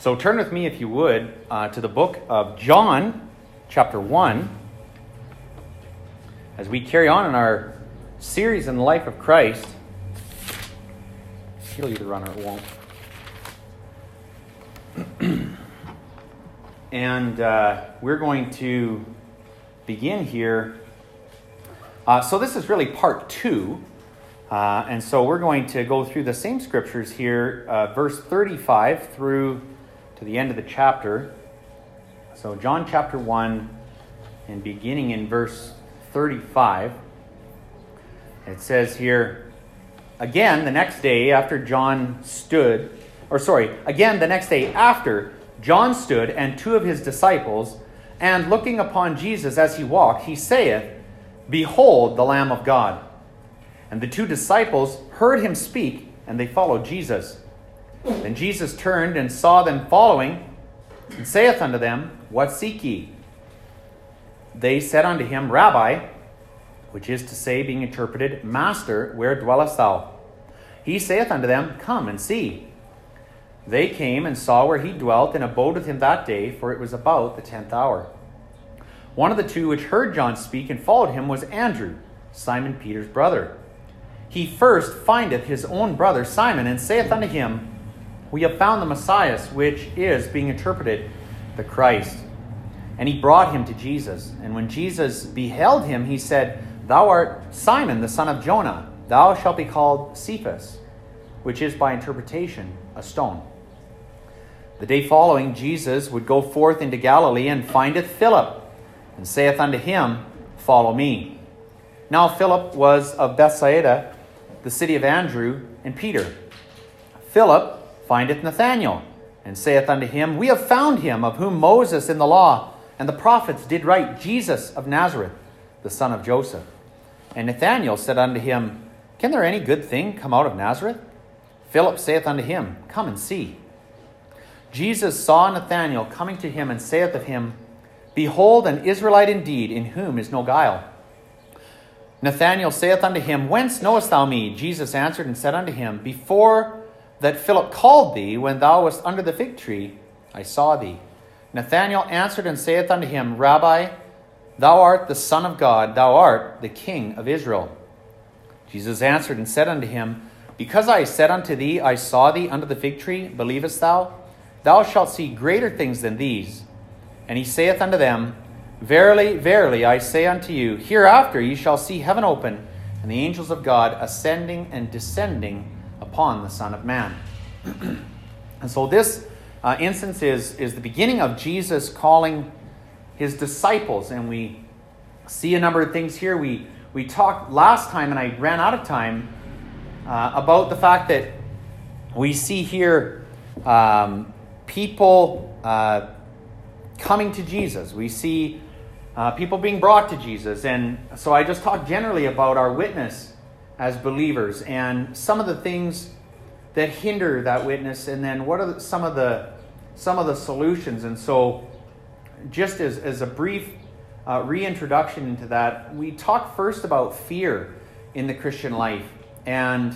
So turn with me, if you would, to the book of John, chapter 1, as we carry on in our series in the life of Christ. It'll either run or it won't. And we're going to begin here. So this is really part 2. And so we're going to go through the same scriptures here, verse 35 through to the end of the chapter. So John chapter 1, and beginning in verse 35, it says here, again the next day after John stood and 2 of his disciples, and looking upon Jesus as he walked, he saith, Behold the Lamb of God. And the 2 disciples heard him speak, and they followed Jesus. Then Jesus turned and saw them following, and saith unto them, What seek ye? They said unto him, Rabbi, which is to say, being interpreted, Master, where dwellest thou? He saith unto them, Come and see. They came and saw where he dwelt, and abode with him that day, for it was about the 10th hour. One of the 2 which heard John speak and followed him was Andrew, Simon Peter's brother. He first findeth his own brother Simon, and saith unto him, We have found the Messiah, which is, being interpreted, the Christ. And he brought him to Jesus. And when Jesus beheld him, he said, Thou art Simon, the son of Jonah. Thou shalt be called Cephas, which is by interpretation a stone. The day following, Jesus would go forth into Galilee, and findeth Philip, and saith unto him, Follow me. Now Philip was of Bethsaida, the city of Andrew and Peter. Philip findeth Nathanael, and saith unto him, We have found him, of whom Moses in the law and the prophets did write, Jesus of Nazareth, the son of Joseph. And Nathanael said unto him, Can there any good thing come out of Nazareth? Philip saith unto him, Come and see. Jesus saw Nathanael coming to him, and saith of him, Behold, an Israelite indeed, in whom is no guile. Nathanael saith unto him, Whence knowest thou me? Jesus answered and said unto him, Before that Philip called thee, when thou wast under the fig tree, I saw thee. Nathanael answered and saith unto him, Rabbi, thou art the Son of God, thou art the King of Israel. Jesus answered and said unto him, Because I said unto thee, I saw thee under the fig tree, believest thou? Thou shalt see greater things than these. And he saith unto them, Verily, verily, I say unto you, hereafter ye shall see heaven open, and the angels of God ascending and descending upon the Son of Man. And so this instance is the beginning of Jesus calling his disciples. And we see a number of things here. We talked last time, and I ran out of time, about the fact that we see here people coming to Jesus. We see people being brought to Jesus. And so I just talked generally about our witness as believers and some of the things that hinder that witness, and then what are some of the solutions. And so just as a brief reintroduction into that, we talked first about fear in the Christian life. And,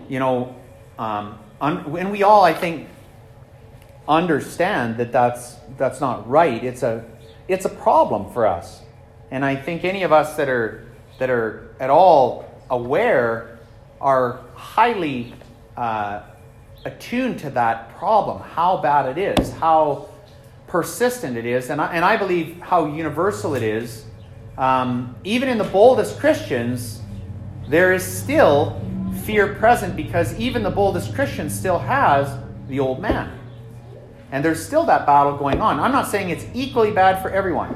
and we all, I think, understand that that's not right. It's a problem for us. And I think any of us that are at all aware are highly attuned to that problem, how bad it is, how persistent it is, and I believe how universal it is. Even in the boldest Christians, there is still fear present, because even the boldest Christian still has the old man. And there's still that battle going on. I'm not saying it's equally bad for everyone.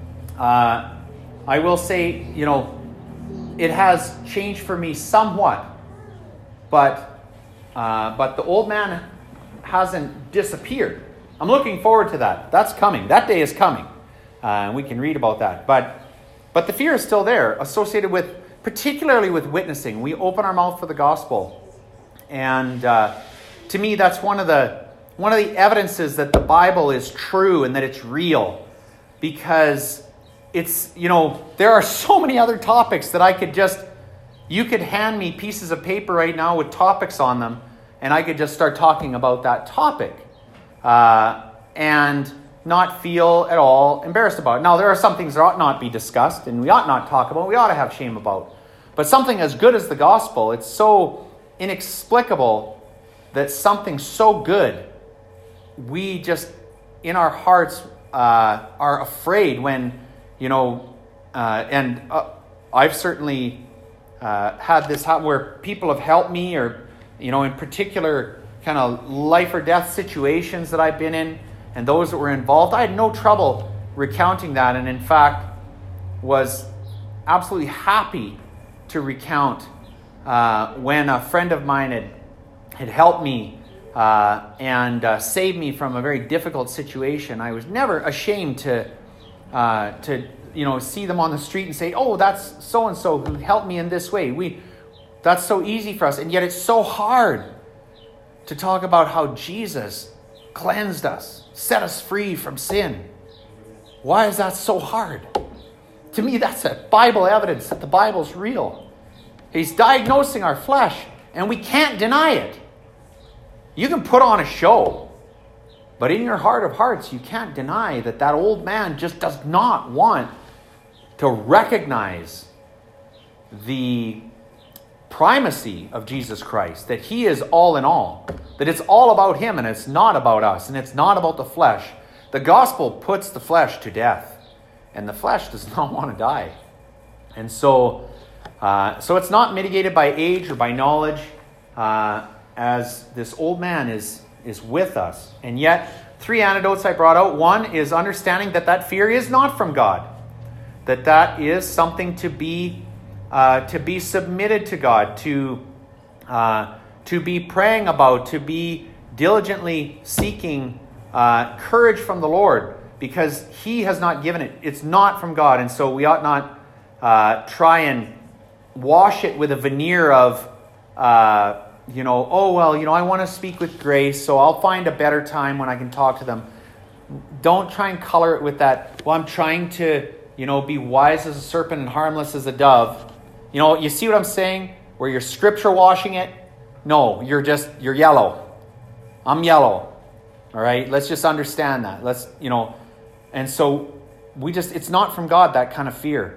I will say, it has changed for me somewhat. But the old man hasn't disappeared. I'm looking forward to that. That's coming. That day is coming. And we can read about that. But the fear is still there, associated with, particularly with witnessing. We open our mouth for the gospel. And to me, that's one of the evidences that the Bible is true and that it's real. Because it's, there are so many other topics that you could hand me pieces of paper right now with topics on them, and I could just start talking about that topic. and not feel at all embarrassed about it. Now, there are some things that ought not be discussed, and we ought not talk about, we ought to have shame about. But something as good as the gospel, it's so inexplicable that something so good, we just, in our hearts, are afraid when, I've certainly had this happen where people have helped me, or, in particular kind of life or death situations that I've been in, and those that were involved. I had no trouble recounting that, and in fact was absolutely happy to recount when a friend of mine had helped me and saved me from a very difficult situation. I was never ashamed to see them on the street and say, "Oh, that's so-and-so who helped me in this way." That's so easy for us, and yet it's so hard to talk about how Jesus cleansed us, set us free from sin. Why is that so hard? To me, that's a Bible evidence that the Bible's real. He's diagnosing our flesh, and we can't deny it. You can put on a show, but in your heart of hearts, you can't deny that old man just does not want to recognize the primacy of Jesus Christ, that he is all in all, that it's all about him and it's not about us, and it's not about the flesh. The gospel puts the flesh to death, and the flesh does not want to die. And so it's not mitigated by age or by knowledge, as this old man is with us. And yet, 3 antidotes I brought out. One is understanding that fear is not from God, that is something to be submitted to God, to be praying about, to be diligently seeking courage from the Lord, because he has not given it. It's not from God, and so we ought not try and wash it with a veneer of, I want to speak with grace, so I'll find a better time when I can talk to them. Don't try and color it with that, well, I'm trying to, be wise as a serpent and harmless as a dove. You see what I'm saying? Where you're scripture washing it? No, you're yellow. I'm yellow. All right? Let's just understand that. And so it's not from God, that kind of fear.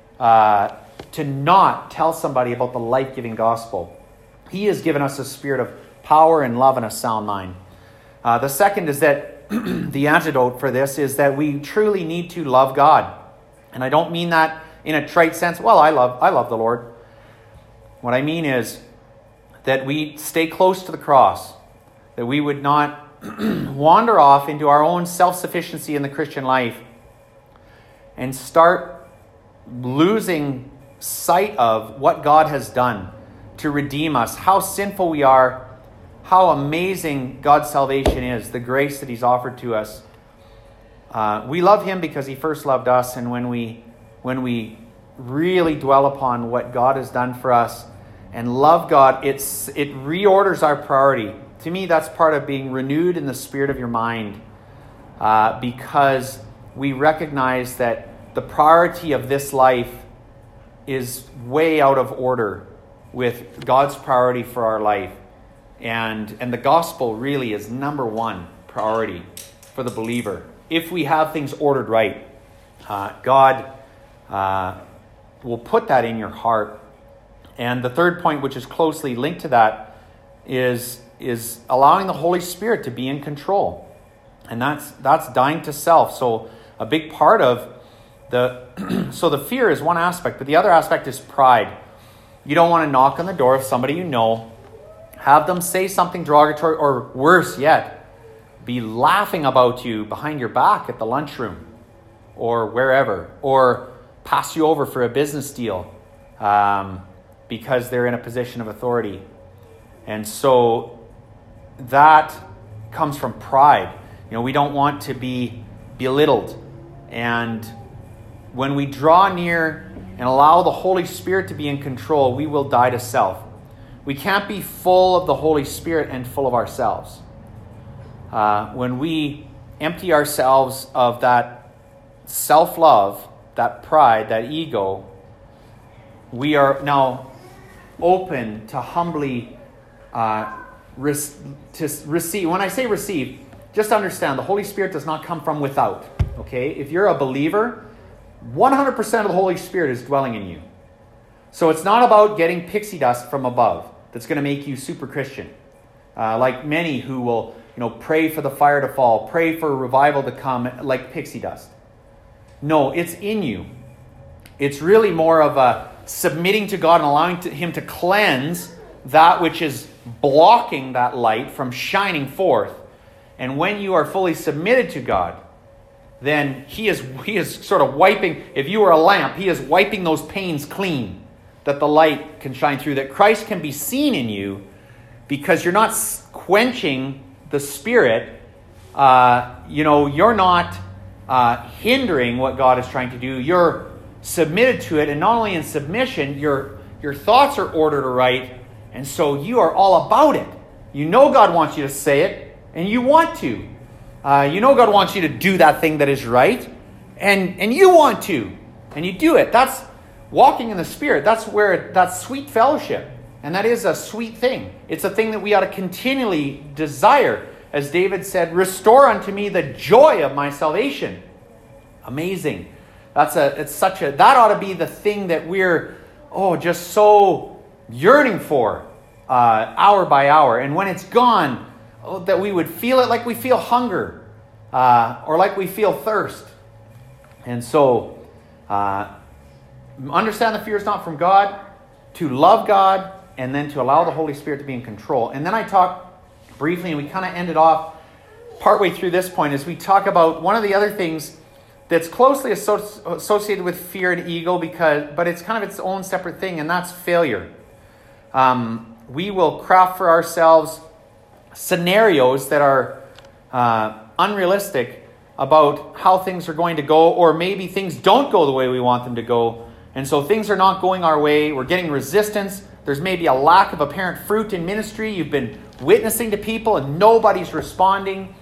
To not tell somebody about the life-giving gospel. He has given us a spirit of power and love and a sound mind. The second is that the antidote for this is that we truly need to love God. And I don't mean that in a trite sense, well, I love the Lord. What I mean is that we stay close to the cross, that we would not wander off into our own self-sufficiency in the Christian life and start losing sight of what God has done to redeem us, how sinful we are, how amazing God's salvation is, the grace that he's offered to us. We love him because he first loved us, and when we really dwell upon what God has done for us and love God, it reorders our priority. To me, that's part of being renewed in the spirit of your mind, because we recognize that the priority of this life is way out of order with God's priority for our life. And the gospel really is number one priority for the believer. If we have things ordered right, God will put that in your heart. And the third point, which is closely linked to that, is allowing the Holy Spirit to be in control. And that's dying to self. So a big part of so the fear is one aspect, but the other aspect is pride. You don't want to knock on the door of somebody you know, have them say something derogatory, or worse yet, be laughing about you behind your back at the lunchroom or wherever, or pass you over for a business deal because they're in a position of authority. And so that comes from pride. We don't want to be belittled. And when we draw near and allow the Holy Spirit to be in control, we will die to self. We can't be full of the Holy Spirit and full of ourselves. When we empty ourselves of that self-love, that pride, that ego, we are now open to humbly to receive. When I say receive, just understand the Holy Spirit does not come from without. Okay? If you're a believer, 100% of the Holy Spirit is dwelling in you. So it's not about getting pixie dust from above that's going to make you super Christian. Like many who will, pray for the fire to fall, pray for revival to come like pixie dust. No, it's in you. It's really more of a submitting to God and allowing Him to cleanse that which is blocking that light from shining forth. And when you are fully submitted to God, then He is sort of wiping, if you were a lamp, He is wiping those panes clean, that the light can shine through, that Christ can be seen in you, because you're not quenching the Spirit. You're not hindering what God is trying to do. You're submitted to it, and not only in submission, your thoughts are ordered aright, and so you are all about it. You know God wants you to say it, and you want to. God wants you to do that thing that is right, and you want to, and you do it. That's walking in the Spirit. That's sweet fellowship, and that is a sweet thing. It's a thing that we ought to continually desire. As David said, "Restore unto me the joy of my salvation." Amazing. That ought to be the thing that we're just so yearning for hour by hour. And when it's gone, that we would feel it like we feel hunger or like we feel thirst. And so understand the fear is not from God, to love God, and then to allow the Holy Spirit to be in control. And then I talked briefly, and we kind of ended off partway through this point, as we talk about one of the other things that's closely associated with fear and ego, but it's kind of its own separate thing, and that's failure. We will craft for ourselves scenarios that are unrealistic about how things are going to go, or maybe things don't go the way we want them to go. And so things are not going our way. We're getting resistance. There's maybe a lack of apparent fruit in ministry. You've been witnessing to people and nobody's responding.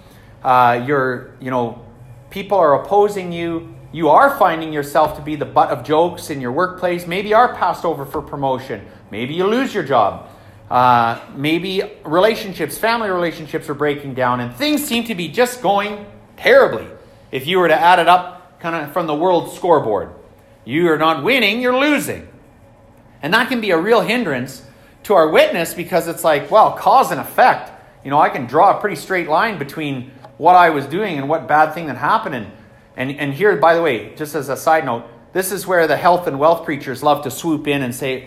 People are opposing you. You are finding yourself to be the butt of jokes in your workplace. Maybe you are passed over for promotion. Maybe you lose your job. Maybe family relationships are breaking down, and things seem to be just going terribly. If you were to add it up kind of from the world scoreboard, you are not winning, you're losing. And that can be a real hindrance to our witness, because it's like, well, cause and effect. I can draw a pretty straight line between what I was doing and what bad thing that happened. And here, by the way, just as a side note, this is where the health and wealth preachers love to swoop in and say,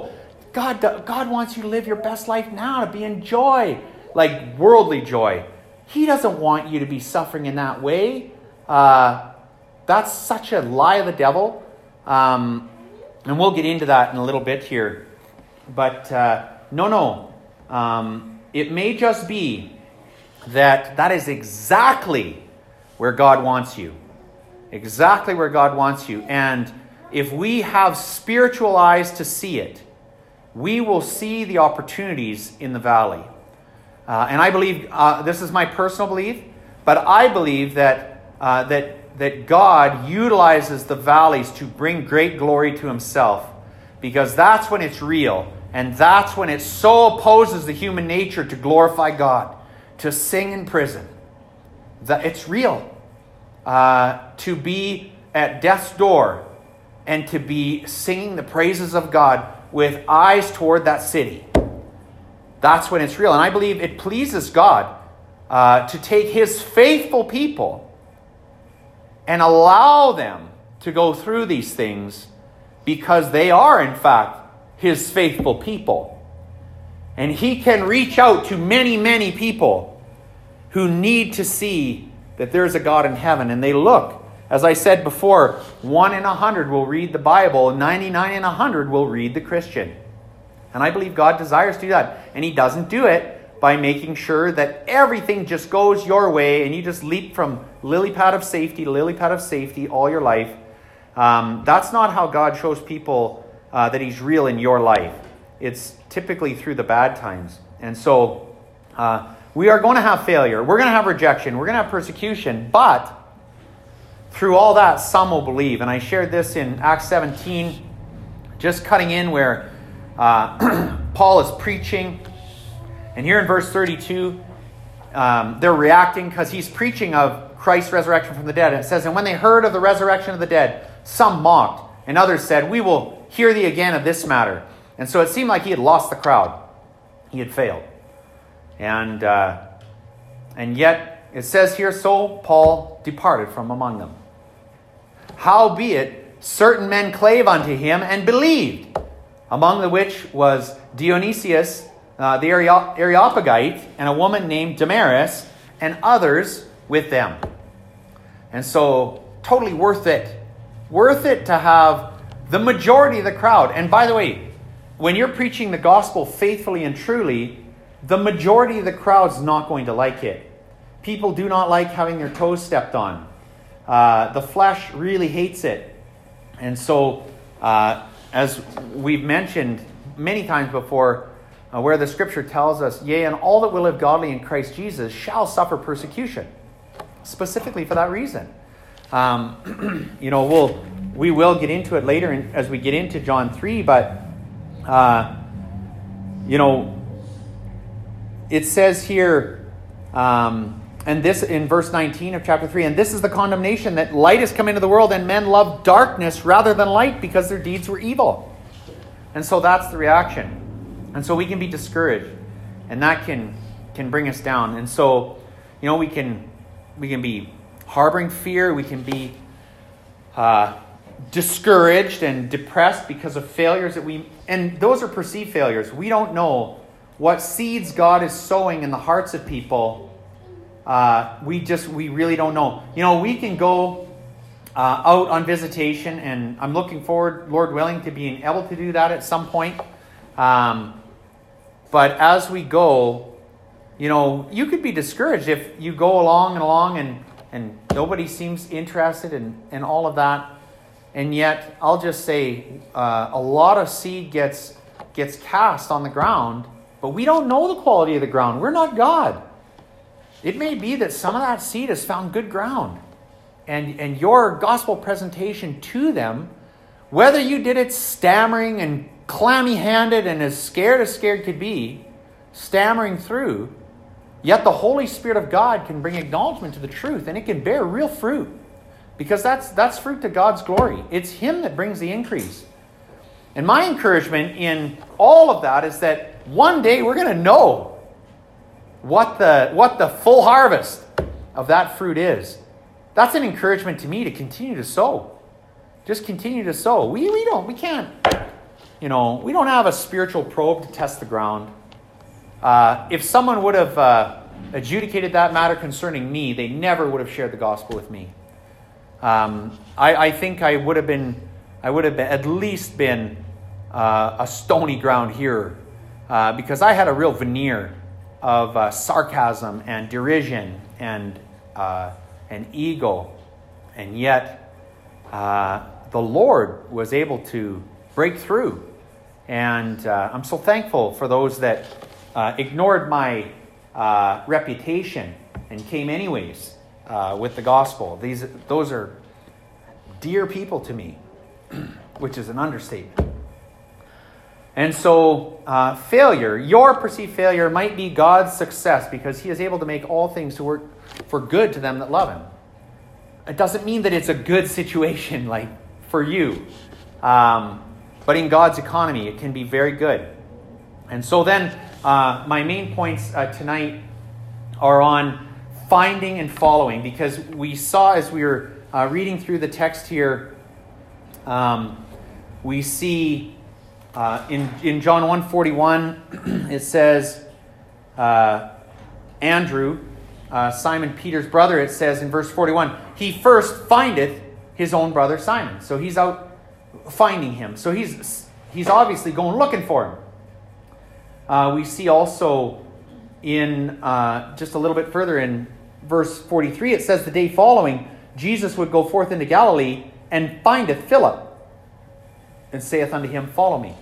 God wants you to live your best life now, to be in joy, like worldly joy. He doesn't want you to be suffering in that way. That's such a lie of the devil. And we'll get into that in a little bit here. But no. It may just be that is exactly where God wants you. Exactly where God wants you. And if we have spiritual eyes to see it, we will see the opportunities in the valley. And I believe, this is my personal belief, but I believe that God utilizes the valleys to bring great glory to Himself, because that's when it's real, and that's when it so opposes the human nature to glorify God, to sing in prison. That it's real. To be at death's door and to be singing the praises of God with eyes toward that city. That's when it's real. And I believe it pleases God to take His faithful people and allow them to go through these things, because they are, in fact, His faithful people. And He can reach out to many, many people who need to see that there's a God in heaven. And they look. As I said before, 1 in 100 will read the Bible, 99 in 100 will read the Christian. And I believe God desires to do that. And He doesn't do it by making sure that everything just goes your way and you just leap from lily pad of safety to lily pad of safety all your life. That's not how God shows people that He's real in your life. It's typically through the bad times. And so we are going to have failure. We're going to have rejection. We're going to have persecution. But through all that, some will believe. And I shared this in Acts 17, just cutting in where Paul is preaching. And here in verse 32, they're reacting because he's preaching of Christ's resurrection from the dead. And it says, and when they heard of the resurrection of the dead, some mocked, and others said, we will hear thee again of this matter. And so it seemed like he had lost the crowd. He had failed. And yet, it says here, so Paul departed from among them. Howbeit, certain men clave unto him and believed, among the which was Dionysius the Areopagite, and a woman named Damaris, and others with them. And so, totally worth it. Worth it to have the majority of the crowd. And by the way, when you're preaching the gospel faithfully and truly, the majority of the crowd's not going to like it. People do not like having their toes stepped on. The flesh really hates it. And so, as we've mentioned many times before, where the scripture tells us, yea, and all that will live godly in Christ Jesus shall suffer persecution. Specifically for that reason. We will get into it later as we get into John 3, but, it says here, and this in verse 19 of chapter 3, and this is the condemnation, that light has come into the world, and men love darkness rather than light because their deeds were evil. And so that's the reaction. And so we can be discouraged, and that can bring us down. And so, we can be harboring fear. We can be discouraged and depressed because of failures and those are perceived failures. We don't know what seeds God is sowing in the hearts of people. We really don't know. We can go out on visitation, and I'm looking forward, Lord willing, to being able to do that at some point. But as we go, you could be discouraged if you go along and nobody seems interested in all of that. And yet, I'll just say, a lot of seed gets cast on the ground, but we don't know the quality of the ground. We're not God. It may be that some of that seed has found good ground. And your gospel presentation to them, whether you did it stammering and clammy-handed and as scared could be, stammering through, yet the Holy Spirit of God can bring acknowledgement to the truth, and it can bear real fruit. Because that's fruit to God's glory. It's Him that brings the increase. And my encouragement in all of that is that one day we're going to know what the full harvest of that fruit is. That's an encouragement to me to continue to sow. Just continue to sow. We can't, we don't have a spiritual probe to test the ground. If someone would have adjudicated that matter concerning me, they never would have shared the gospel with me. I think I would have at least been a stony ground hearer, because I had a real veneer of sarcasm and derision and ego, and yet the Lord was able to break through, and I'm so thankful for those that ignored my reputation and came anyways with the gospel. Those are dear people to me, which is an understatement. And so failure, your perceived failure, might be God's success, because He is able to make all things to work for good to them that love Him. It doesn't mean that it's a good situation like for you, but in God's economy it can be very good. And so then my main points tonight are on finding and following, because we saw as we were reading through the text here, we see in John 1:41, it says, Andrew, Simon Peter's brother, it says in verse 41, he first findeth his own brother Simon. So he's out finding him. So he's obviously going looking for him. We see also in just a little bit further in verse 43, it says the day following, Jesus would go forth into Galilee and findeth Philip, and saith unto him, follow me.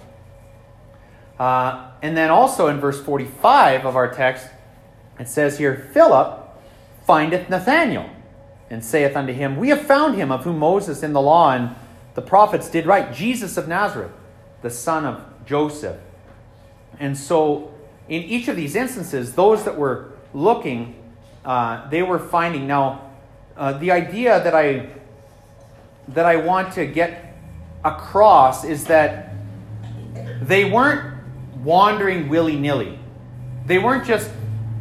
And then also in verse 45 of our text, it says here, Philip findeth Nathanael, and saith unto him, we have found him of whom Moses in the law and the prophets did write, Jesus of Nazareth, the son of Joseph. And so in each of these instances, those that were looking they were finding. Now, the idea that I want to get across is that they weren't wandering willy-nilly. They weren't just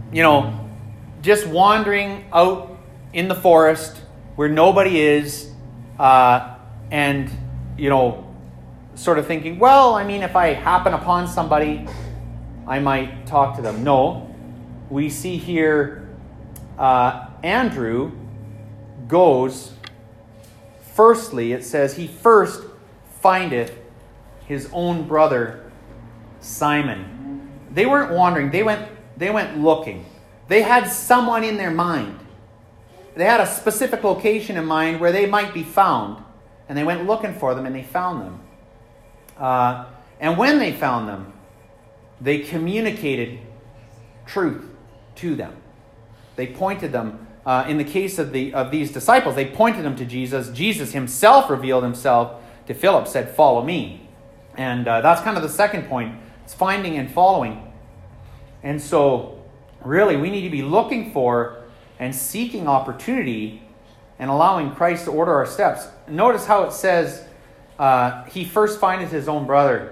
wandering out in the forest where nobody is, and sort of thinking, well, I mean, if I happen upon somebody, I might talk to them. No, we see here Andrew goes, firstly, it says, he first findeth his own brother Simon. They weren't wandering, they went looking. They had someone in their mind. They had a specific location in mind where they might be found, and they went looking for them, and they found them. And when they found them, they communicated truth to them. They pointed them, in the case of these disciples, they pointed them to Jesus. Jesus himself revealed himself to Philip, said, "Follow me." And that's kind of the second point. It's finding and following. And so, really, we need to be looking for and seeking opportunity and allowing Christ to order our steps. Notice how it says, he first findeth his own brother.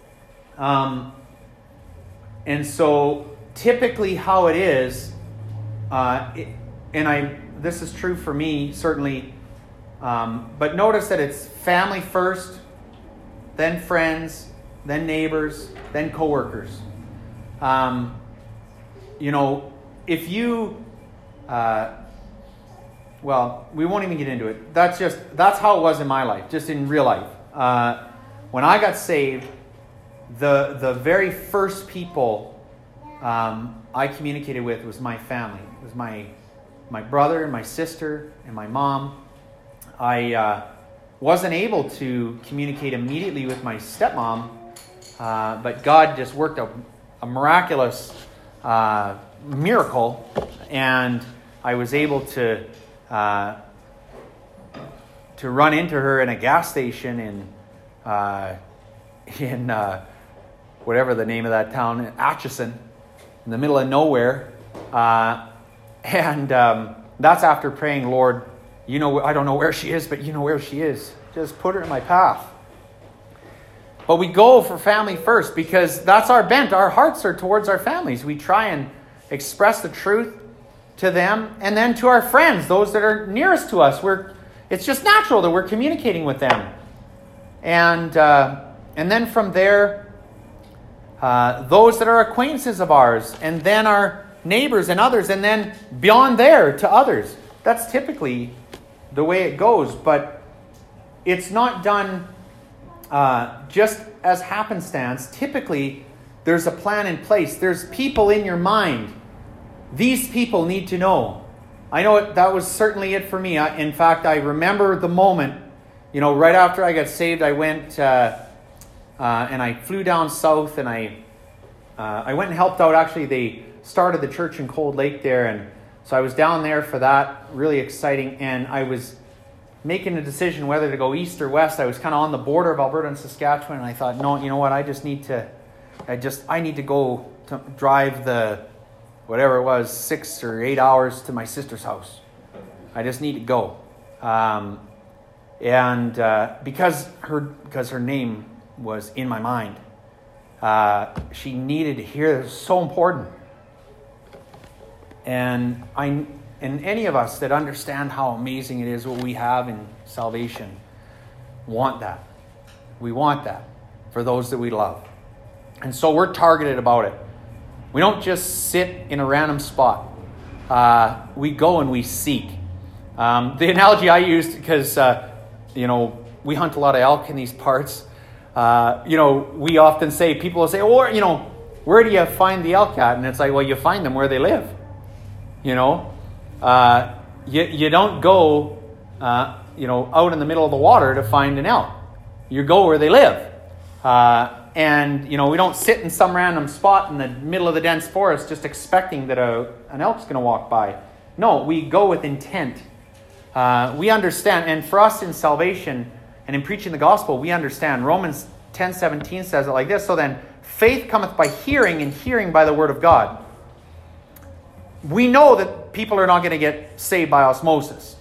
And so, typically how it is, this is true for me, certainly, but notice that it's family first, then friends, then neighbors, then coworkers. If you, well, we won't even get into it. That's how it was in my life, just in real life. When I got saved, the very first people I communicated with was my family. It was my brother, my sister, and my mom. I wasn't able to communicate immediately with my stepmom, but God just worked a miraculous miracle, and I was able to run into her in a gas station in whatever the name of that town, Atchison, in the middle of nowhere, and that's after praying, "Lord, I don't know where she is, but you know where she is. Just put her in my path." But we go for family first because that's our bent. Our hearts are towards our families. We try and express the truth to them, and then to our friends, those that are nearest to us. It's just natural that we're communicating with them. And then from there, those that are acquaintances of ours, and then our neighbors and others, and then beyond there to others. That's typically the way it goes, but it's not done just as happenstance. Typically, there's a plan in place. There's people in your mind. These people need to know. I know that was certainly it for me. In fact, I remember the moment, right after I got saved, I went and I flew down south, and I went and helped out. Actually, they started the church in Cold Lake there, and so I was down there for that. Really exciting, and I was making a decision whether to go east or west. I was kind of on the border of Alberta and Saskatchewan, and I thought, no, you know what? I need to go to drive the whatever it was, 6 or 8 hours to my sister's house. I just need to go, and because her name was in my mind, she needed to hear this. It was so important. And any of us that understand how amazing it is what we have in salvation want that. We want that for those that we love. And so we're targeted about it. We don't just sit in a random spot. We go and we seek. The analogy I used, because, we hunt a lot of elk in these parts. We often say, people will say, where do you find the elk at? And it's like, well, you find them where they live. You don't go, out in the middle of the water to find an elk. You go where they live. And we don't sit in some random spot in the middle of the dense forest just expecting that an elk's going to walk by. No, we go with intent. We understand, and for us in salvation and in preaching the gospel, we understand. Romans 10:17 says it like this: "So then, faith cometh by hearing, and hearing by the word of God." We know that people are not going to get saved by osmosis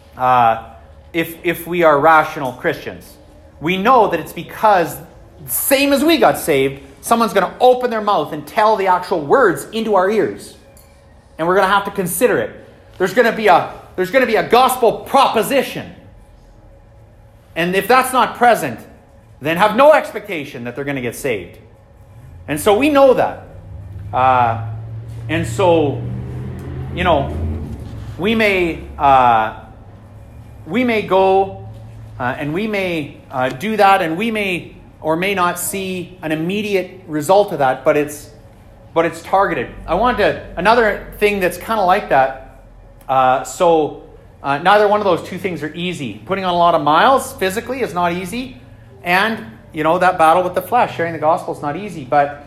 if we are rational Christians. We know that it's because, same as we got saved, someone's going to open their mouth and tell the actual words into our ears. And we're going to have to consider it. There's going to be a gospel proposition. And if that's not present, then have no expectation that they're going to get saved. And so we know that. And so, we may go and we may do that, and we may or may not see an immediate result of that, but it's targeted. Another thing that's kind of like that. Neither one of those two things are easy. Putting on a lot of miles physically is not easy, and that battle with the flesh, sharing the gospel, is not easy. But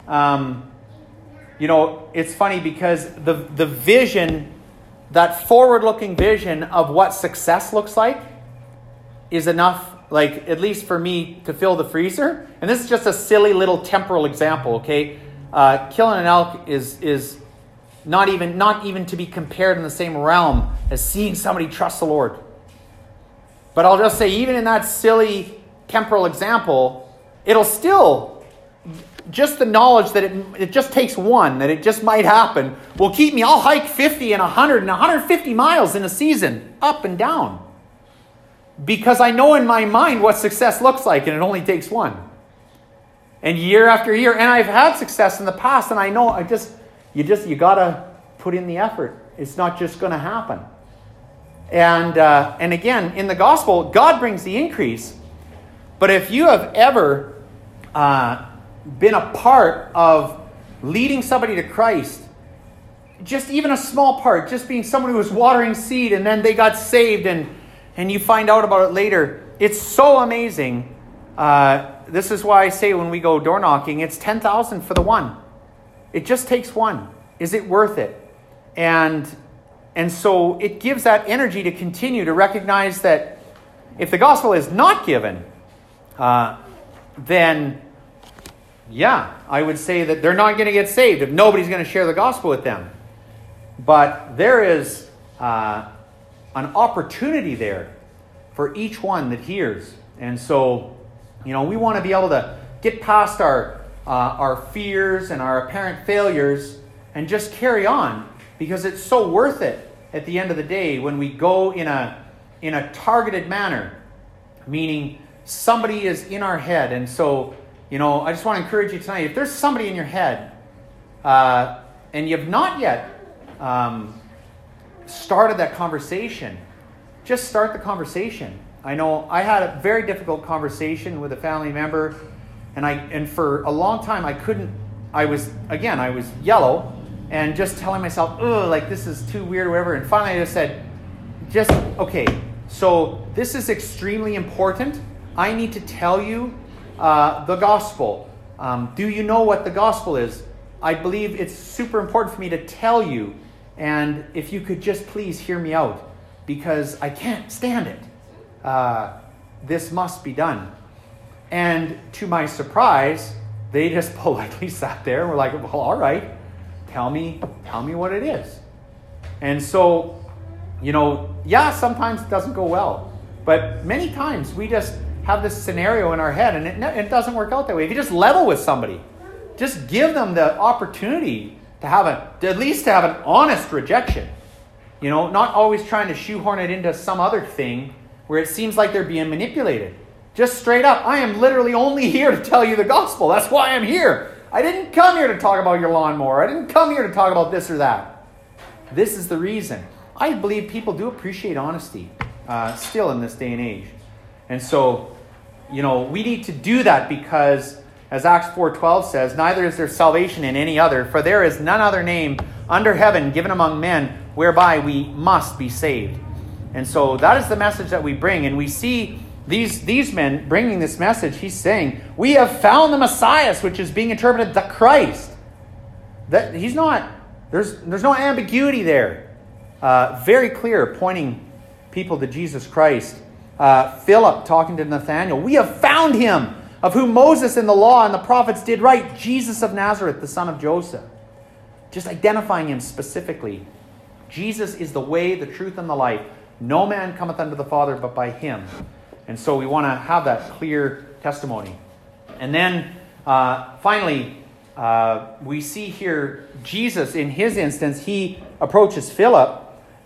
it's funny because the vision, that forward-looking vision of what success looks like, is enough, like, at least for me, to fill the freezer. And this is just a silly little temporal example, okay? Killing an elk is not even to be compared in the same realm as seeing somebody trust the Lord. But I'll just say, even in that silly temporal example, it'll still, just the knowledge that it just takes one, that it just might happen, will keep me. I'll hike 50 and 100 and 150 miles in a season, up and down. Because I know in my mind what success looks like, and it only takes one. And year after year, and I've had success in the past, and I know you gotta put in the effort. It's not just going to happen. And again, in the gospel, God brings the increase. But if you have ever been a part of leading somebody to Christ, just even a small part, just being someone who was watering seed and then they got saved, and you find out about it later, it's so amazing. This is why I say when we go door knocking, it's 10,000 for the one. It just takes one. Is it worth it? And so it gives that energy to continue to recognize that if the gospel is not given, then I would say that they're not going to get saved if nobody's going to share the gospel with them. But there is an opportunity there for each one that hears. And so, we want to be able to get past our fears and our apparent failures and just carry on, because it's so worth it at the end of the day when we go in a targeted manner, meaning somebody is in our head. And so, I just want to encourage you tonight, if there's somebody in your head and you've not yet started that conversation, just start the conversation. I know I had a very difficult conversation with a family member, and for a long time I was yellow and just telling myself, like this is too weird or whatever. And finally I just said, okay, so this is extremely important. I need to tell you the gospel. Do you know what the gospel is? I believe it's super important for me to tell you. And if you could just please hear me out, because I can't stand it. This must be done. And to my surprise, they just politely sat there and were like, well, all right, tell me what it is. And so, sometimes it doesn't go well. But many times we just have this scenario in our head, and it doesn't work out that way. If you just level with somebody, just give them the opportunity to at least have an honest rejection. Not always trying to shoehorn it into some other thing where it seems like they're being manipulated. Just straight up, I am literally only here to tell you the gospel. That's why I'm here. I didn't come here to talk about your lawnmower. I didn't come here to talk about this or that. This is the reason. I believe people do appreciate honesty still in this day and age. And so, we need to do that because, as Acts 4:12 says, neither is there salvation in any other, for there is none other name under heaven given among men whereby we must be saved. And so that is the message that we bring. And we see these men bringing this message. He's saying, we have found the Messiah, which is being interpreted the Christ. That he's not, there's no ambiguity there. Very clear, pointing people to Jesus Christ. Philip talking to Nathanael, we have found him, of whom Moses in the law and the prophets did write, Jesus of Nazareth, the son of Joseph. Just identifying him specifically. Jesus is the way, the truth, and the life. No man cometh unto the Father but by him. And so we want to have that clear testimony. And then finally, we see here Jesus, in his instance, he approaches Philip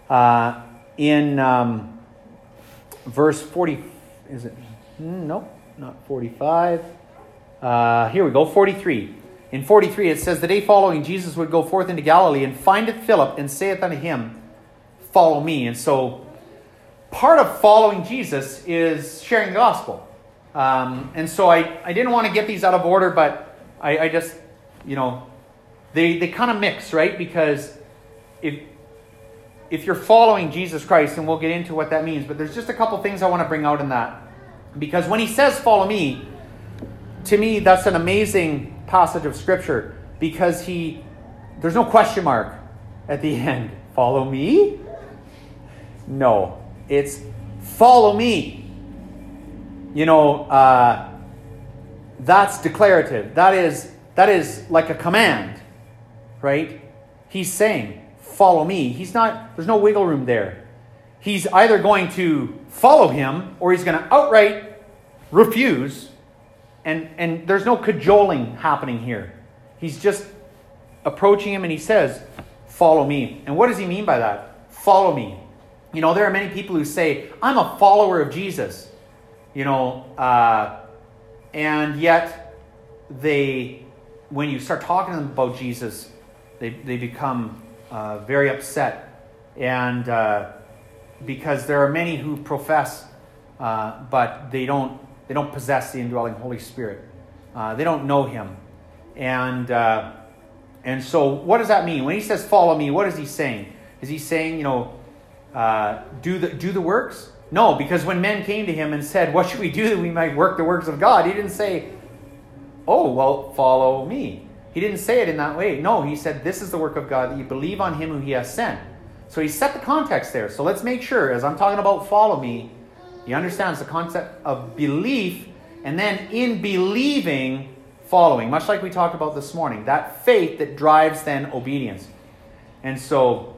in verse 40. Is it? No, not 45. Here we go, 43. In 43 it says, the day following Jesus would go forth into Galilee, and findeth Philip, and saith unto him, follow me. And so part of following Jesus is sharing the gospel. And so I didn't want to get these out of order, but I just, they kind of mix, right? Because if you're following Jesus Christ, and we'll get into what that means, but there's just a couple things I want to bring out in that. Because when he says, follow me, to me, that's an amazing passage of Scripture, because there's no question mark at the end. Follow me? No, it's follow me. That's declarative. That is like a command, right? He's saying, follow me. There's no wiggle room there. He's either going to follow him, or he's going to outright refuse. And there's no cajoling happening here. He's just approaching him, and he says, follow me. And what does he mean by that? Follow me. There are many people who say, I'm a follower of Jesus. And yet when you start talking to them about Jesus, they become very upset. And because there are many who profess, but they don't possess the indwelling Holy Spirit. They don't know him. And so what does that mean? When he says, follow me, what is he saying? Is he saying, do the works? No, because when men came to him and said, what should we do that we might work the works of God? He didn't say, oh, well, follow me. He didn't say it in that way. No, he said, this is the work of God, that you believe on him who he has sent. So he set the context there. So let's make sure, as I'm talking about follow me, he understands the concept of belief, and then in believing, following. Much like we talked about this morning. That faith that drives then obedience. And so,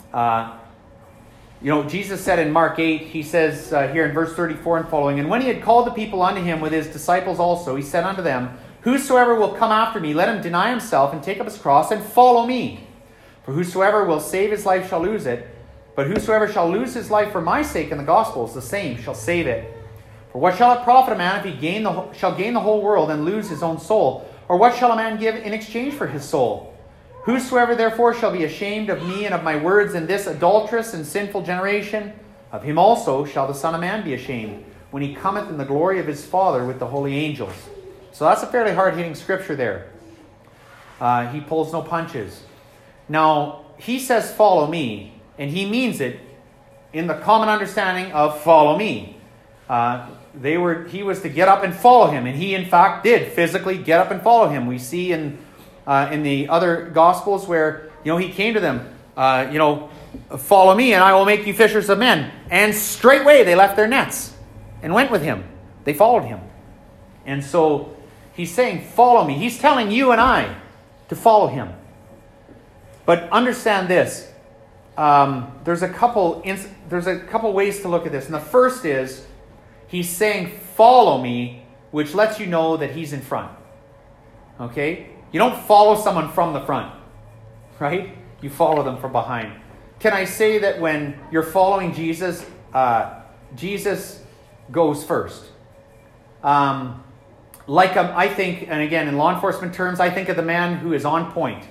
Jesus said in Mark 8, he says here in verse 34 and following, and when he had called the people unto him with his disciples also, he said unto them, whosoever will come after me, let him deny himself and take up his cross and follow me. For whosoever will save his life shall lose it. But whosoever shall lose his life for my sake and the gospel's, the same shall save it. For what shall it profit a man if he shall gain the whole world and lose his own soul? Or what shall a man give in exchange for his soul? Whosoever therefore shall be ashamed of me and of my words in this adulterous and sinful generation, of him also shall the Son of Man be ashamed, when he cometh in the glory of his Father with the holy angels. So that's a fairly hard-hitting scripture there. He pulls no punches. Now, he says, follow me. And he means it in the common understanding of follow me. He was to get up and follow him. And he, in fact, did physically get up and follow him. We see in the other Gospels where, he came to them, follow me and I will make you fishers of men. And straightway they left their nets and went with him. They followed him. And so he's saying, follow me. He's telling you and I to follow him. But understand this. There's a couple ways to look at this. And the first is, he's saying, follow me, which lets you know that he's in front. Okay? You don't follow someone from the front, right? You follow them from behind. Can I say that when you're following Jesus, Jesus goes first? I think, and again, in law enforcement terms, I think of the man who is on point.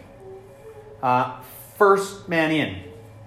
First man in.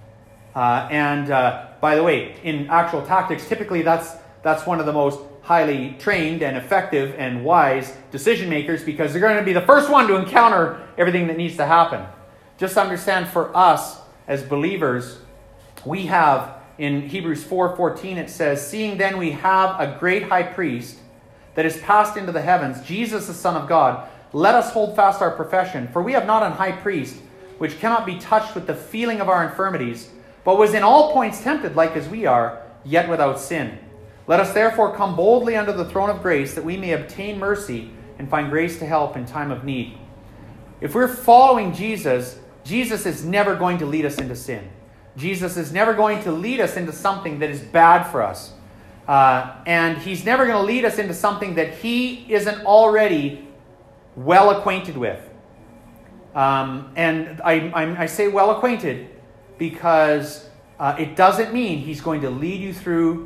By the way, in actual tactics, typically that's one of the most highly trained and effective and wise decision makers, because they're going to be the first one to encounter everything that needs to happen. Just understand, for us as believers, we have, in Hebrews 4:14, it says, seeing then we have a great high priest that is passed into the heavens, Jesus the Son of God, let us hold fast our profession. For we have not an high priest which cannot be touched with the feeling of our infirmities, but was in all points tempted like as we are, yet without sin. Let us therefore come boldly under the throne of grace, that we may obtain mercy and find grace to help in time of need. If we're following Jesus, Jesus is never going to lead us into sin. Jesus is never going to lead us into something that is bad for us. And he's never going to lead us into something that he isn't already well acquainted with. And I say well acquainted because it doesn't mean he's going to lead you through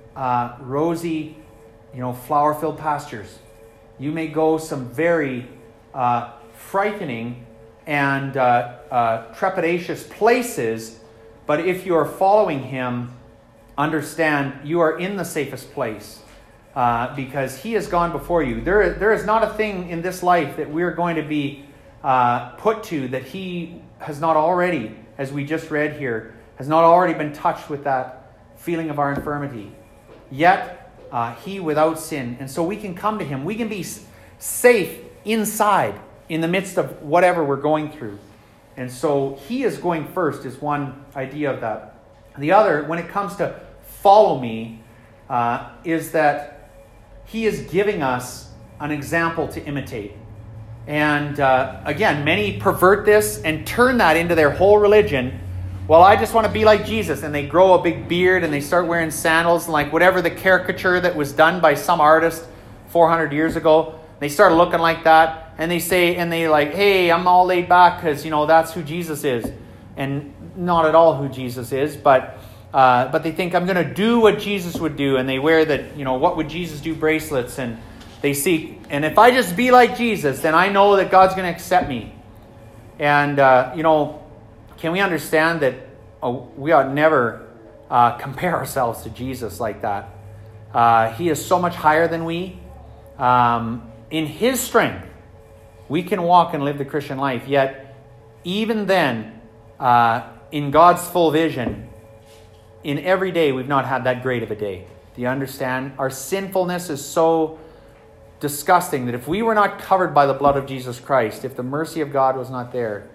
rosy, flower-filled pastures. You may go some very frightening and trepidatious places, but if you are following him, understand you are in the safest place because he has gone before you. There is not a thing in this life that we're going to be put to that he has not already, as we just read here, has not already been touched with that feeling of our infirmity. Yet, he without sin. And so we can come to him. We can be safe inside in the midst of whatever we're going through. And so he is going first is one idea of that. The other, when it comes to follow me, is that he is giving us an example to imitate. And again, many pervert this and turn that into their whole religion. Well, I just want to be like Jesus. And they grow a big beard and they start wearing sandals and like whatever the caricature that was done by some artist 400 years ago. They start looking like that. And they say, and they like, hey, I'm all laid back because, that's who Jesus is. And not at all who Jesus is, but they think I'm going to do what Jesus would do. And they wear that, what would Jesus do bracelets. And they seek, and if I just be like Jesus, then I know that God's going to accept me. And, can we understand that we ought never compare ourselves to Jesus like that? He is so much higher than we. In his strength, we can walk and live the Christian life. Yet, even then, in God's full vision, in every day, we've not had that great of a day. Do you understand? Our sinfulness is so disgusting that if we were not covered by the blood of Jesus Christ, if the mercy of God was not there,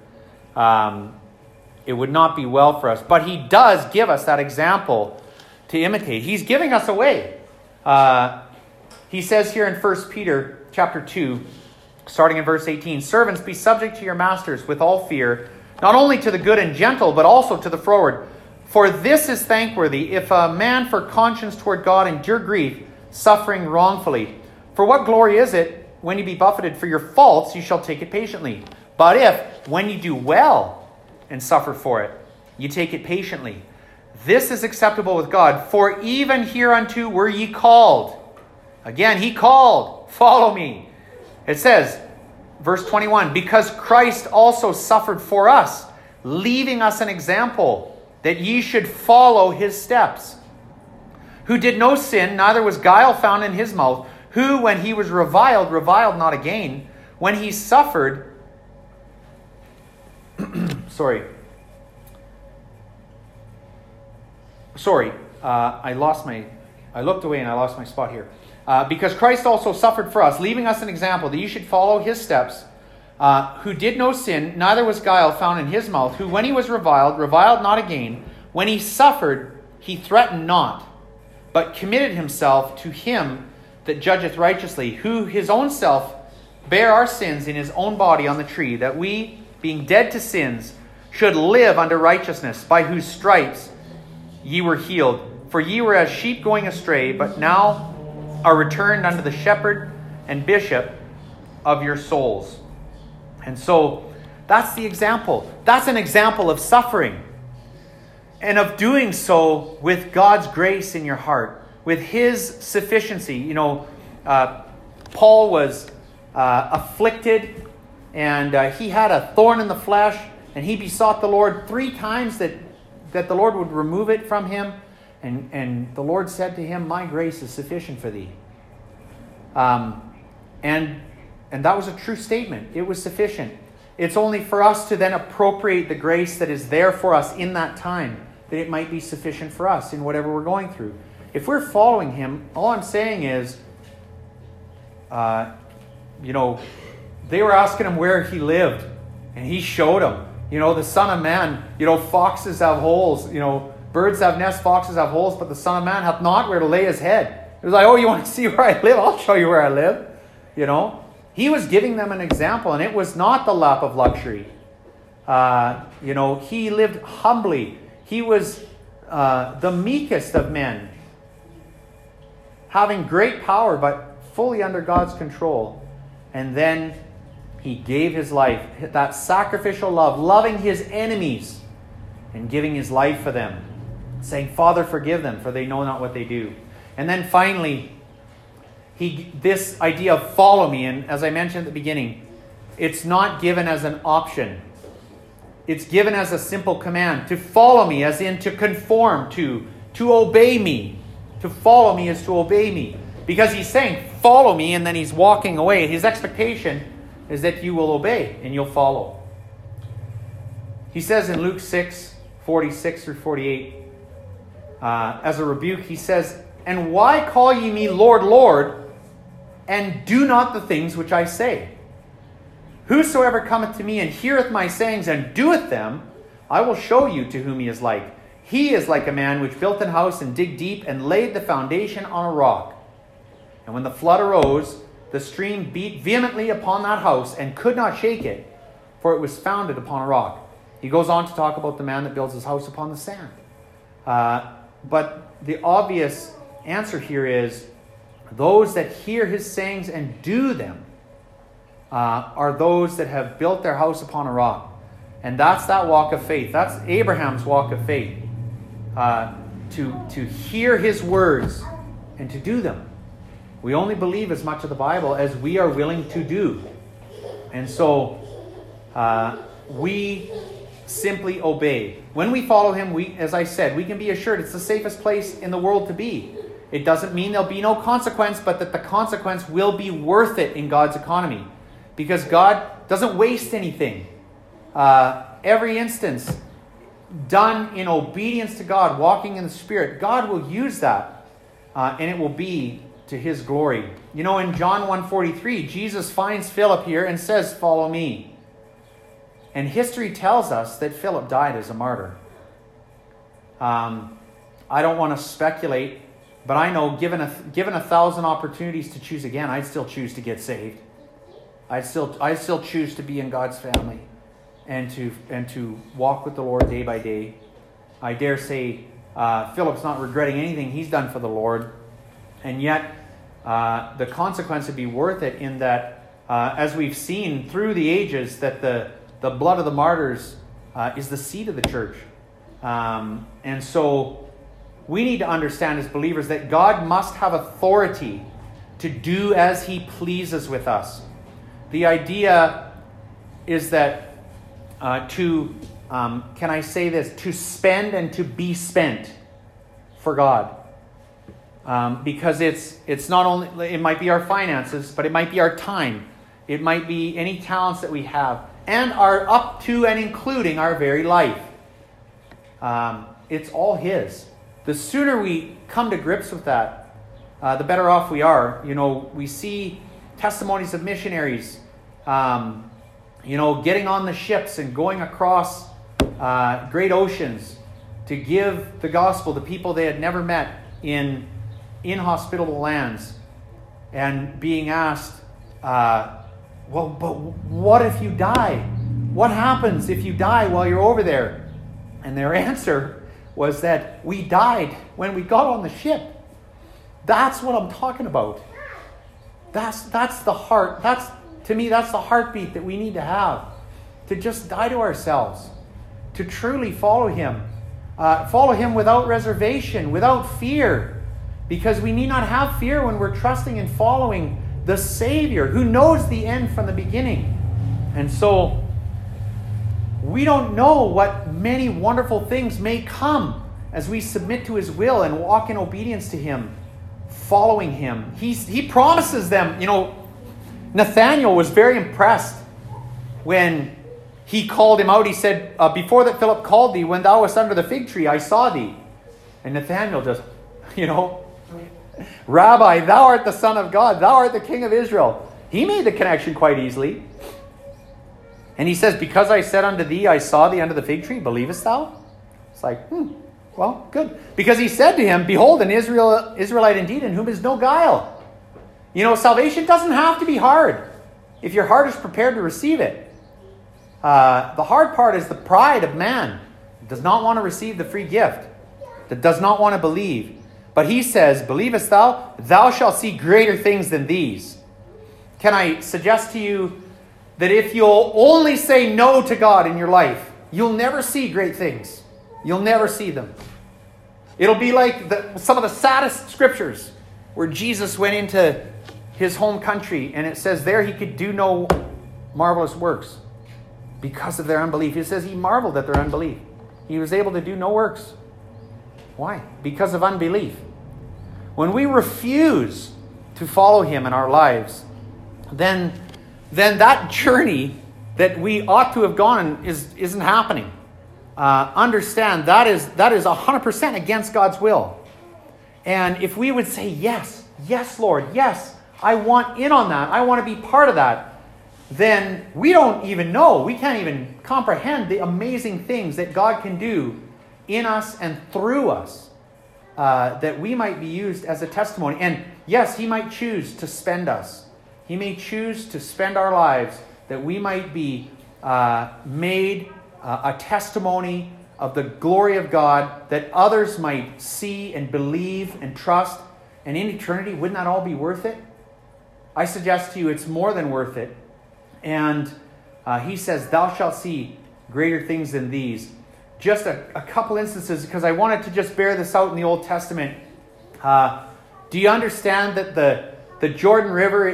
it would not be well for us. But he does give us that example to imitate. He's giving us a way. He says here in 1 Peter chapter 2, starting in verse 18, "Servants, be subject to your masters with all fear, not only to the good and gentle, but also to the froward. For this is thankworthy, if a man for conscience toward God endure grief, suffering wrongfully. For what glory is it, when you be buffeted for your faults, you shall take it patiently. But if, when you do well and suffer for it, you take it patiently, this is acceptable with God. For even hereunto were ye called." Again, he called, "Follow me." It says, verse 21, "Because Christ also suffered for us, leaving us an example, that ye should follow his steps. Who did no sin, neither was guile found in his mouth. Who, when he was reviled, reviled not again. When he suffered..." I looked away and I lost my spot here. "Because Christ also suffered for us, leaving us an example, that you should follow his steps. Who did no sin, neither was guile found in his mouth. Who, when he was reviled, reviled not again. When he suffered, he threatened not, but committed himself to him that judgeth righteously, who his own self bare our sins in his own body on the tree, that we, being dead to sins, should live unto righteousness, by whose stripes ye were healed. For ye were as sheep going astray, but now are returned unto the shepherd and bishop of your souls." And so that's the example. That's an example of suffering. And of doing so with God's grace in your heart, with his sufficiency. Paul was afflicted, and he had a thorn in the flesh, and he besought the Lord 3 times that the Lord would remove it from him. And the Lord said to him, "My grace is sufficient for thee." And that was a true statement. It was sufficient. It's only for us to then appropriate the grace that is there for us in that time, that it might be sufficient for us in whatever we're going through. If we're following him, all I'm saying is, they were asking him where he lived, and he showed them. The Son of Man, foxes have holes, birds have nests, foxes have holes, but the Son of Man hath not where to lay his head. It was like, oh, you want to see where I live? I'll show you where I live. He was giving them an example, and it was not the lap of luxury. He lived humbly. He was the meekest of men, having great power, but fully under God's control. And then he gave his life, that sacrificial love, loving his enemies and giving his life for them, saying, Father, forgive them, for they know not what they do. And then finally, this idea of follow me, and as I mentioned at the beginning, it's not given as an option. It's given as a simple command. To follow me, as in to conform to obey me. To follow me is to obey me. Because he's saying, follow me, and then he's walking away. His expectation is that you will obey and you'll follow. He says in Luke 6, 46 through 48, as a rebuke, he says, And why call ye me Lord, Lord, and do not the things which I say? Whosoever cometh to me and heareth my sayings and doeth them, I will show you to whom he is like. He is like a man which built an house and digged deep and laid the foundation on a rock. And when the flood arose, the stream beat vehemently upon that house and could not shake it, for it was founded upon a rock. He goes on to talk about the man that builds his house upon the sand. But the obvious answer here is those that hear his sayings and do them are those that have built their house upon a rock. And that's that walk of faith. That's Abraham's walk of faith. To hear his words and to do them. We only believe as much of the Bible as we are willing to do. And so we simply obey. When we follow him, as I said, we can be assured it's the safest place in the world to be. It doesn't mean there'll be no consequence, but that the consequence will be worth it in God's economy. Because God doesn't waste anything. Every instance done in obedience to God, walking in the Spirit, God will use that. And it will be to his glory. You know, in John 1:43, Jesus finds Philip here and says, follow me. And history tells us that Philip died as a martyr. I don't want to speculate, but I know given 1,000 opportunities to choose again, I'd still choose to get saved. I still choose to be in God's family and to walk with the Lord day by day. I dare say Philip's not regretting anything he's done for the Lord, and yet the consequence would be worth it in that, as we've seen through the ages, that the blood of the martyrs is the seed of the church. And so we need to understand as believers that God must have authority to do as he pleases with us. The idea is that can I say this? To spend and to be spent for God. Because it's not only, it might be our finances, but it might be our time. It might be any talents that we have. And are up to and including our very life. It's all his. The sooner we come to grips with that, the better off we are. You know, we see testimonies of missionaries, getting on the ships and going across great oceans to give the gospel to people they had never met in inhospitable lands, and being asked, well, but what if you die? What happens if you die while you're over there? And their answer was that we died when we got on the ship. That's what I'm talking about. That's the heart. To me, that's the heartbeat that we need to have. To just die to ourselves. To truly follow him. Follow him without reservation, without fear. Because we need not have fear when we're trusting and following the Savior who knows the end from the beginning. And so we don't know what many wonderful things may come as we submit to his will and walk in obedience to him, following him. He promises them. Nathanael was very impressed when he called him out. He said, before that Philip called thee, when thou wast under the fig tree, I saw thee. And Nathanael just, Rabbi, thou art the Son of God. Thou art the King of Israel. He made the connection quite easily. And he says, because I said unto thee, I saw thee under the fig tree, believest thou? It's like, well, good. Because he said to him, behold, an Israelite indeed, in whom is no guile. Salvation doesn't have to be hard if your heart is prepared to receive it. The hard part is the pride of man does not want to receive the free gift, that does not want to believe. But he says, believest thou? Thou shalt see greater things than these. Can I suggest to you that if you'll only say no to God in your life, you'll never see great things. You'll never see them. It'll be like some of the saddest scriptures where Jesus went into his home country and it says there he could do no marvelous works because of their unbelief. It says he marveled at their unbelief. He was able to do no works. Why? Because of unbelief. When we refuse to follow him in our lives, then that journey that we ought to have gone isn't happening. Understand that is 100% against God's will. And if we would say, yes, Lord, yes, I want in on that, I want to be part of that, then we don't even know, we can't even comprehend the amazing things that God can do in us and through us, that we might be used as a testimony. And yes, he might choose to spend us. He may choose to spend our lives that we might be made a testimony of the glory of God, that others might see and believe and trust. And in eternity, wouldn't that all be worth it? I suggest to you it's more than worth it. And he says, thou shalt see greater things than these. Just a couple instances, because I wanted to just bear this out in the Old Testament. Do you understand that the Jordan River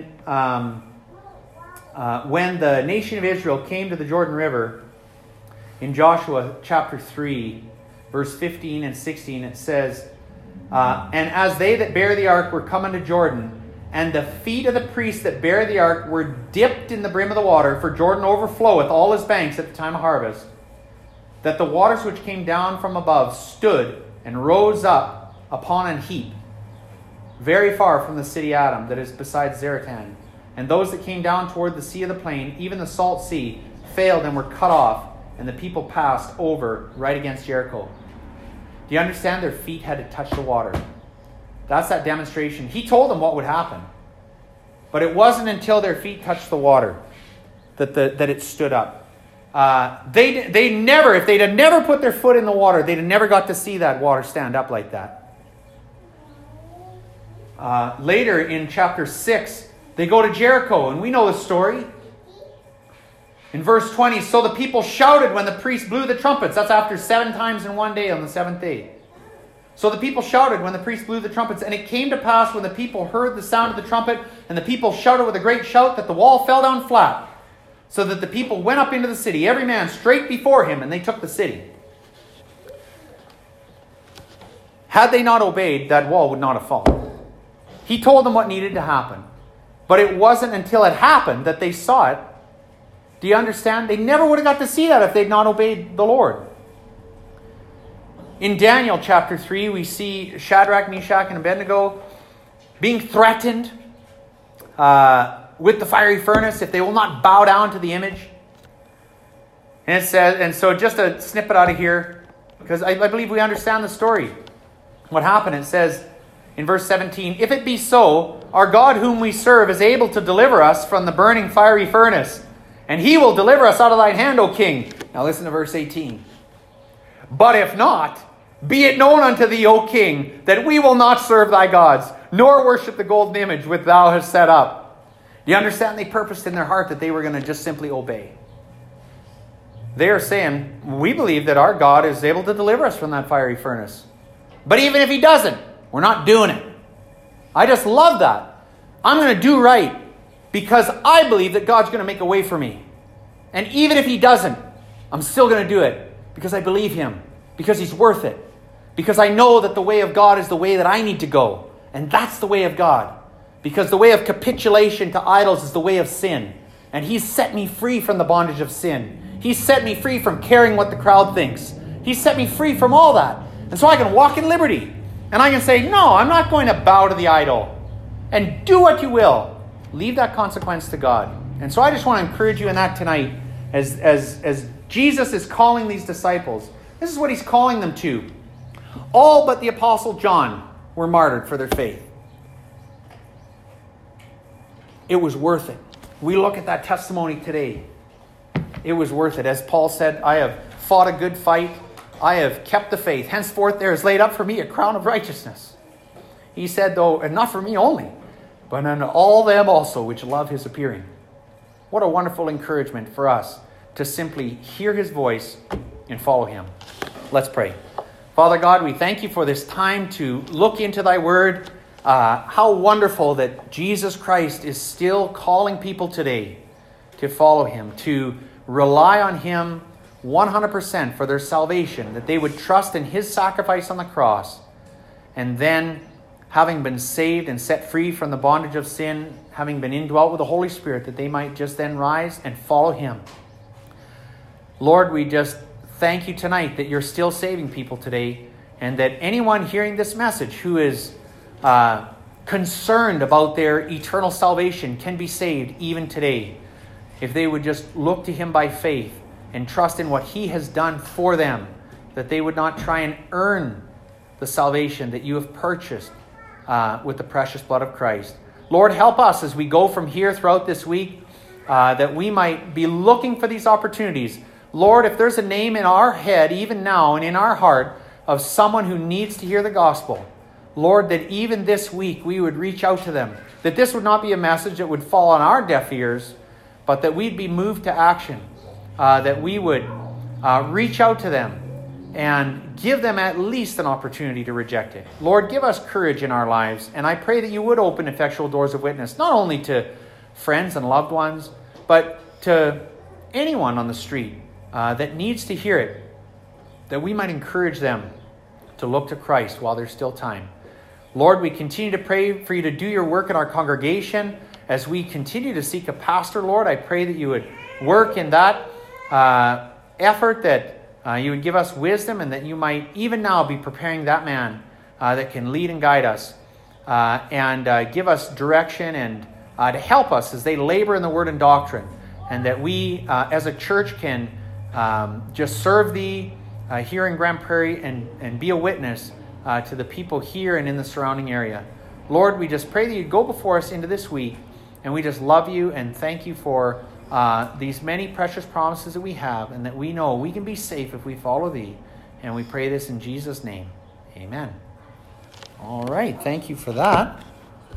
when the nation of Israel came to the Jordan River, in Joshua chapter 3, verse 15 and 16, it says, and as they that bear the ark were coming to Jordan, and the feet of the priests that bear the ark were dipped in the brim of the water, for Jordan overfloweth all his banks at the time of harvest, that the waters which came down from above stood and rose up upon an heap, very far from the city Adam, that is beside Zaratan. And those that came down toward the sea of the plain, even the salt sea, failed and were cut off, and the people passed over right against Jericho. Do you understand? Their feet had to touch the water. That's that demonstration. He told them what would happen. But it wasn't until their feet touched the water that it stood up. They never, if they'd have never put their foot in the water, they'd have never got to see that water stand up like that. Later in chapter 6, they go to Jericho, and we know the story. In verse 20, so the people shouted when the priest blew the trumpets. That's after 7 times in one day on the 7th day. So the people shouted when the priest blew the trumpets. And it came to pass when the people heard the sound of the trumpet, and the people shouted with a great shout, that the wall fell down flat, so that the people went up into the city, every man straight before him, and they took the city. Had they not obeyed, that wall would not have fallen. He told them what needed to happen. But it wasn't until it happened that they saw it. Do you understand? They never would have got to see that if they'd not obeyed the Lord. In Daniel chapter 3, we see Shadrach, Meshach, and Abednego being threatened with the fiery furnace if they will not bow down to the image. And it says, and so just a snippet out of here, because I believe we understand the story. What happened? It says in verse 17, if it be so, our God whom we serve is able to deliver us from the burning fiery furnace, and he will deliver us out of thine hand, O king. Now listen to verse 18. But if not, be it known unto thee, O king, that we will not serve thy gods, nor worship the golden image which thou hast set up. Do you understand? They purposed in their heart that they were going to just simply obey. They are saying, we believe that our God is able to deliver us from that fiery furnace. But even if he doesn't, we're not doing it. I just love that. I'm going to do right because I believe that God's going to make a way for me. And even if he doesn't, I'm still going to do it because I believe him, because he's worth it, because I know that the way of God is the way that I need to go. And that's the way of God. Because the way of capitulation to idols is the way of sin. And he's set me free from the bondage of sin. He's set me free from caring what the crowd thinks. He's set me free from all that. And so I can walk in liberty. And I can say, no, I'm not going to bow to the idol. And do what you will. Leave that consequence to God. And so I just want to encourage you in that tonight. As Jesus is calling these disciples, this is what he's calling them to. All but the Apostle John were martyred for their faith. It was worth it. We look at that testimony today. It was worth it. As Paul said, I have fought a good fight. I have kept the faith. Henceforth there is laid up for me a crown of righteousness. He said, though, and not for me only, but unto all them also which love his appearing. What a wonderful encouragement for us to simply hear his voice and follow him. Let's pray. Father God, we thank you for this time to look into thy word. How wonderful that Jesus Christ is still calling people today to follow him, to rely on him 100% for their salvation, that they would trust in his sacrifice on the cross, and then, having been saved and set free from the bondage of sin, having been indwelt with the Holy Spirit, that they might just then rise and follow him. Lord, we just thank you tonight that you're still saving people today, and that anyone hearing this message who is concerned about their eternal salvation can be saved even today, if they would just look to him by faith and trust in what he has done for them, that they would not try and earn the salvation that you have purchased with the precious blood of Christ. Lord, help us as we go from here throughout this week, that we might be looking for these opportunities. Lord, if there's a name in our head, even now, and in our heart, of someone who needs to hear the gospel, Lord, that even this week we would reach out to them. That this would not be a message that would fall on our deaf ears, but that we'd be moved to action. That we would reach out to them and give them at least an opportunity to reject it. Lord, give us courage in our lives, and I pray that you would open effectual doors of witness, not only to friends and loved ones, but to anyone on the street that needs to hear it, that we might encourage them to look to Christ while there's still time. Lord, we continue to pray for you to do your work in our congregation. As we continue to seek a pastor, Lord, I pray that you would work in that effort, that you would give us wisdom, and that you might even now be preparing that man that can lead and guide us and give us direction and to help us as they labor in the word and doctrine, and that we as a church can just serve thee here in Grand Prairie and be a witness to the people here and in the surrounding area. Lord, we just pray that you'd go before us into this week, and we just love you and thank you for these many precious promises that we have, and that we know we can be safe if we follow thee. And we pray this in Jesus' name. Amen. All right. Thank you for that.